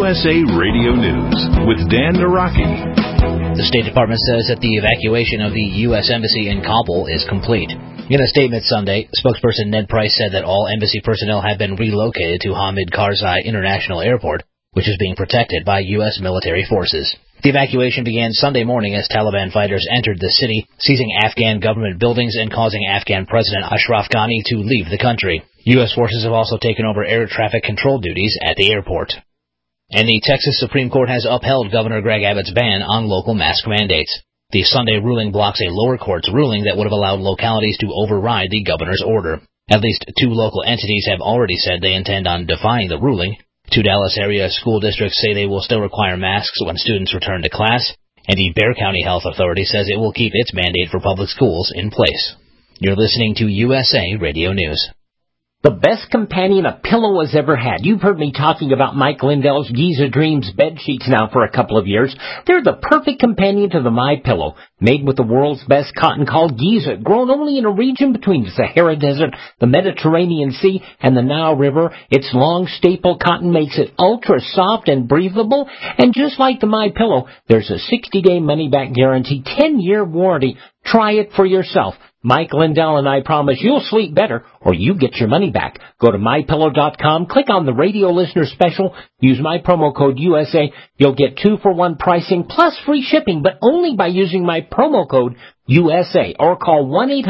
USA Radio News with Dan Naraki. The State Department says that the evacuation of the U.S. Embassy in Kabul is complete. In a statement Sunday, spokesperson Ned Price said that all embassy personnel have been relocated to Hamid Karzai International Airport, which is being protected by U.S. military forces. The evacuation began Sunday morning as Taliban fighters entered the city, seizing Afghan government buildings and causing Afghan President Ashraf Ghani to leave the country. U.S. forces have also taken over air traffic control duties at the airport. And the Texas Supreme Court has upheld Governor Greg Abbott's ban on local mask mandates. The Sunday ruling blocks a lower court's ruling that would have allowed localities to override the governor's order. At least 2 local entities have already said they intend on defying the ruling. 2 Dallas area school districts say they will still require masks when students return to class, and the Bexar County Health Authority says it will keep its mandate for public schools in place. You're listening to USA Radio News. The best companion a pillow has ever had. You've heard me talking about Mike Lindell's Giza Dreams bed sheets now for a couple of years. They're the perfect companion to the MyPillow. Made with the world's best cotton called Giza, grown only in a region between the Sahara Desert, the Mediterranean Sea, and the Nile River. Its long staple cotton makes it ultra soft and breathable. And just like the MyPillow, there's a 60-day money-back guarantee, 10-year warranty. Try it for yourself. Mike Lindell and I promise you'll sleep better or you get your money back. Go to MyPillow.com, click on the radio listener special, use my promo code USA. You'll get 2-for-1 pricing plus free shipping, but only by using my promo code USA, or call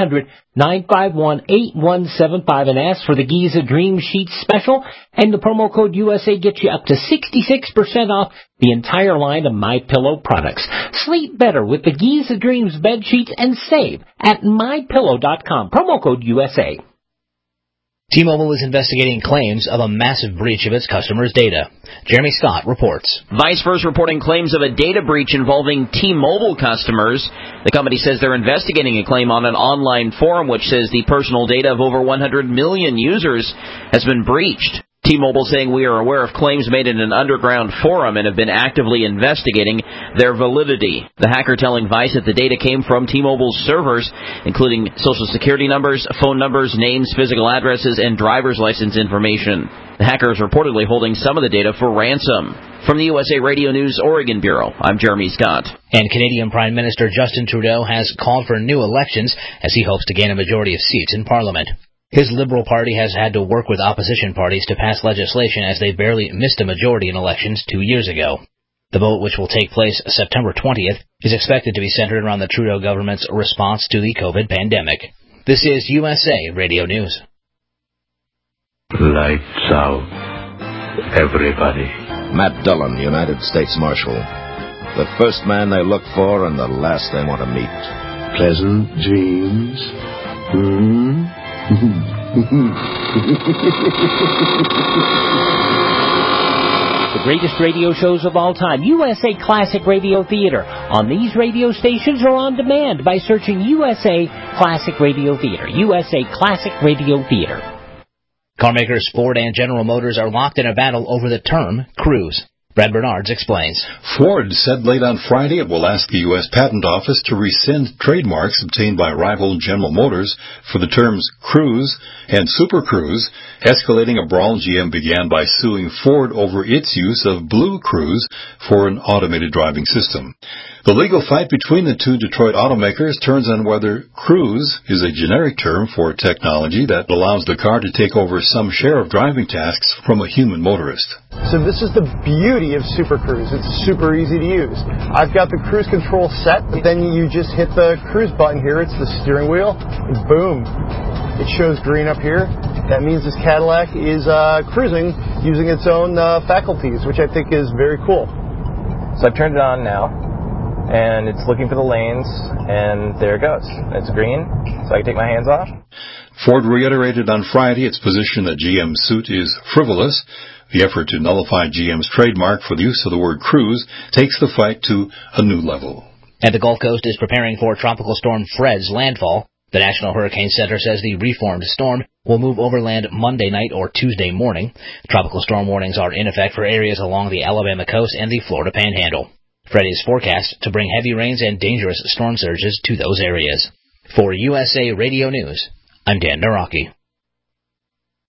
1-800-951-8175 and ask for the Giza Dream Sheets special, and the promo code USA gets you up to 66% off the entire line of MyPillow products. Sleep better with the Giza Dreams bed sheets and save at MyPillow.com, promo code USA. T-Mobile is investigating claims of a massive breach of its customers' data. Jeremy Scott reports. Vice first reporting claims of a data breach involving T-Mobile customers. The company says they're investigating a claim on an online forum which says the personal data of over 100 million users has been breached. T-Mobile saying we are aware of claims made in an underground forum and have been actively investigating their validity. The hacker telling Vice that the data came from T-Mobile's servers, including social security numbers, phone numbers, names, physical addresses, and driver's license information. The hacker is reportedly holding some of the data for ransom. From the USA Radio News Oregon Bureau, I'm Jeremy Scott. And Canadian Prime Minister Justin Trudeau has called for new elections as he hopes to gain a majority of seats in Parliament. His Liberal Party has had to work with opposition parties to pass legislation as they barely missed a majority in elections 2 years ago. The vote, which will take place September 20th, is expected to be centered around the Trudeau government's response to the COVID pandemic. This is USA Radio News. Lights out, everybody. Matt Dillon, United States Marshal. The first man I look for and the last I want to meet. Pleasant dreams. The greatest radio shows of all time, USA Classic Radio Theater, on these radio stations or on demand by searching USA Classic Radio Theater. USA Classic Radio Theater. Carmakers Ford and General Motors are locked in a battle over the term cruise. Brad Bernards explains. Ford said late on Friday it will ask the U.S. Patent Office to rescind trademarks obtained by rival General Motors for the terms cruise and Super Cruise. Escalating a brawl, GM began by suing Ford over its use of Blue Cruise for an automated driving system. The legal fight between the two Detroit automakers turns on whether cruise is a generic term for technology that allows the car to take over some share of driving tasks from a human motorist. So this is the beauty of Super Cruise. It's super easy to use. I've got the cruise control set, but then you just hit the cruise button here. It's the steering wheel, and boom, it shows green up here. That means this Cadillac is cruising using its own faculties, which I think is very cool. So I've turned it on now, and it's looking for the lanes, and there it goes. It's green, so I can take my hands off. Ford reiterated on Friday its position that GM's suit is frivolous. The effort to nullify GM's trademark for the use of the word cruise takes the fight to a new level. And the Gulf Coast is preparing for Tropical Storm Fred's landfall. The National Hurricane Center says the reformed storm will move overland Monday night or Tuesday morning. Tropical storm warnings are in effect for areas along the Alabama coast and the Florida Panhandle. Fred is forecast to bring heavy rains and dangerous storm surges to those areas. For USA Radio News, I'm Dan Naraki.